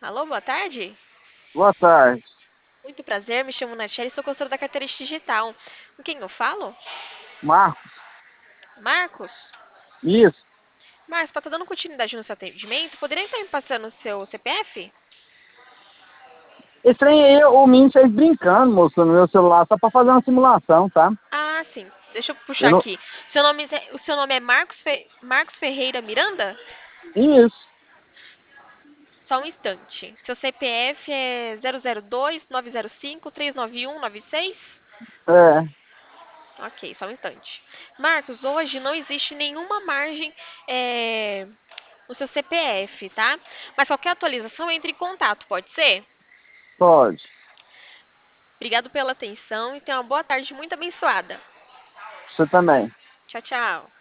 Alô, boa tarde. Boa tarde. Muito prazer, me chamo Natiele e sou consultora da carteira digital. Com quem eu falo? Marcos? Marcos? Isso. Marcos, para estar dando continuidade no seu atendimento, poderia estar me passando o seu CPF? Esse trem aí, o menino fez brincando, moço, no meu celular, só pra fazer uma simulação, tá? Ah, sim. Deixa eu puxar Eu não... aqui. O seu nome é Marcos Ferreira Miranda? Isso. Só um instante. Seu CPF é 002-905-39196? É, Ok, só um instante. Marcos, hoje não existe nenhuma margem no seu CPF, tá? Mas qualquer atualização, entre em contato, pode ser? pode. Obrigado pela atenção e tenha uma boa tarde muito abençoada. Você também. Tchau, tchau.